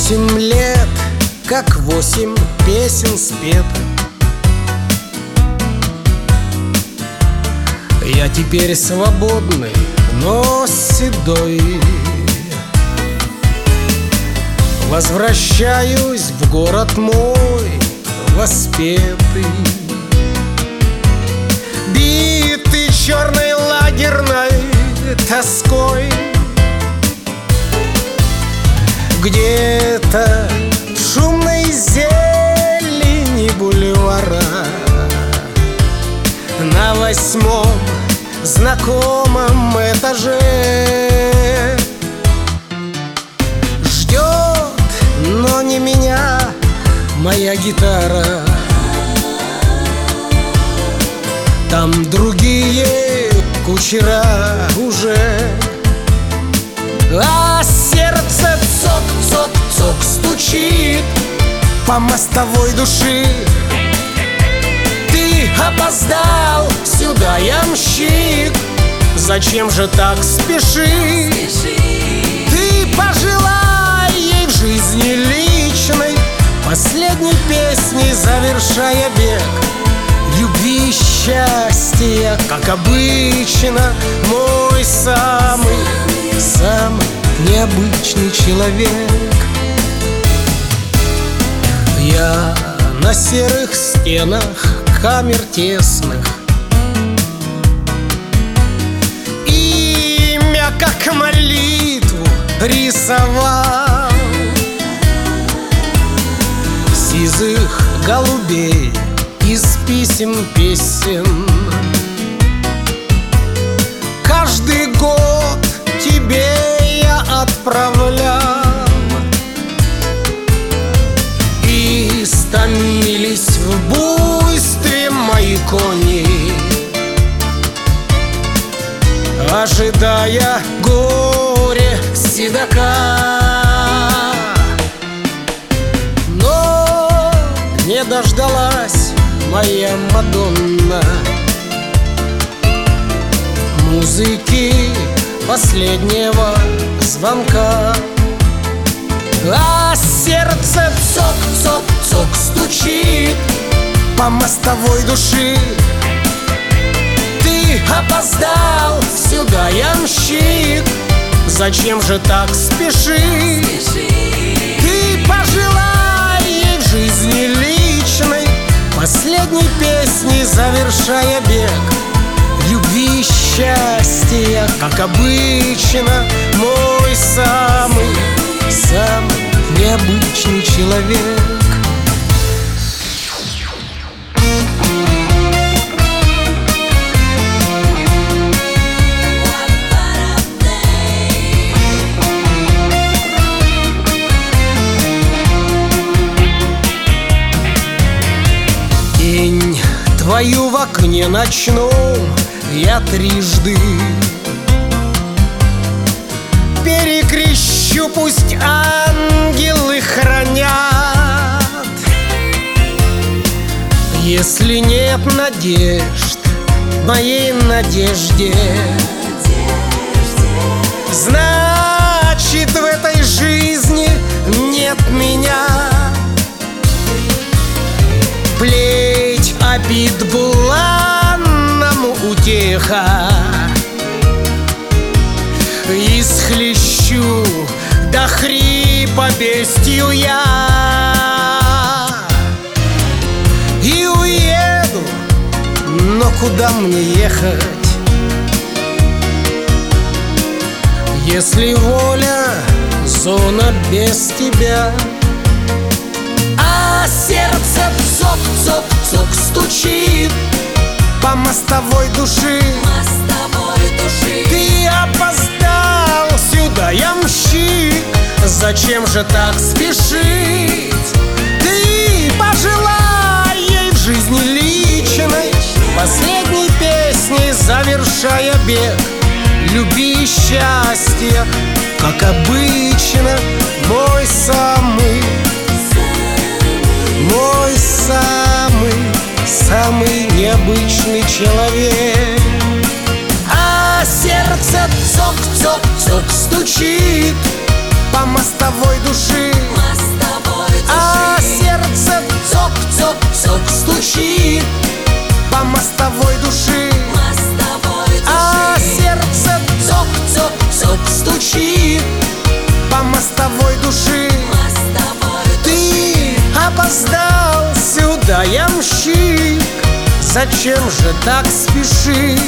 8 лет, как 8 песен спето. Я теперь свободный, но седой. Возвращаюсь в город мой воспетый, битый черной лагерной тоской. Где-то в шумной зелени бульвара, на 8-м знакомом этаже ждет, но не меня, моя гитара. Там другие кучера уже, а сердце цок-цок-цок стучит по мостовой души. Ты опоздал, сюда, ямщик, зачем же так спешишь? Ты пожелай ей в жизни личной последней песней, завершая бег любви и счастья, как обычно, мой самый необычный человек. Я на серых стенах камер тесных имя, как молитву, рисовал. Сизых голубей из писем песен каждый год тебе я отправлял. И стомились в буйстве мои кони, ожидая горе седока. Но не дождалась моя Мадонна музыки последнего звонка, а сердце цок-цок-цок стучит по мостовой души. Ты опоздал, сюда, ямщик, зачем же так спешишь? Ты пожелай ей в жизни личной последней песней, завершая бег любви и счастья, как обычно, мой самый необычный человек. Тень твою в окне ночном я трижды перекрещу, пусть ангелы хранят. Если нет надежд моей надежде, значит в этой жизни нет меня. Плеть обид буланному утеха, исхлещу до хрипа бестью я и уеду, но куда мне ехать, если воля зона без тебя? А сердце цок-цок-цок стучит по мостовой души. Ты опоздал, сюда, ямщик, зачем же так спешить? Ты пожелай ей в жизни личной последней песней, завершая бег любви и счастья, как обычно, мой самый необычный человек. А сердце цок-цок-цок стучит по мостовой души. цок-цок стучит по мостовой души, а сердце цок-цок-цок стучит по мостовой души. Ты опоздал сюда, ямщик, зачем же так спешишь?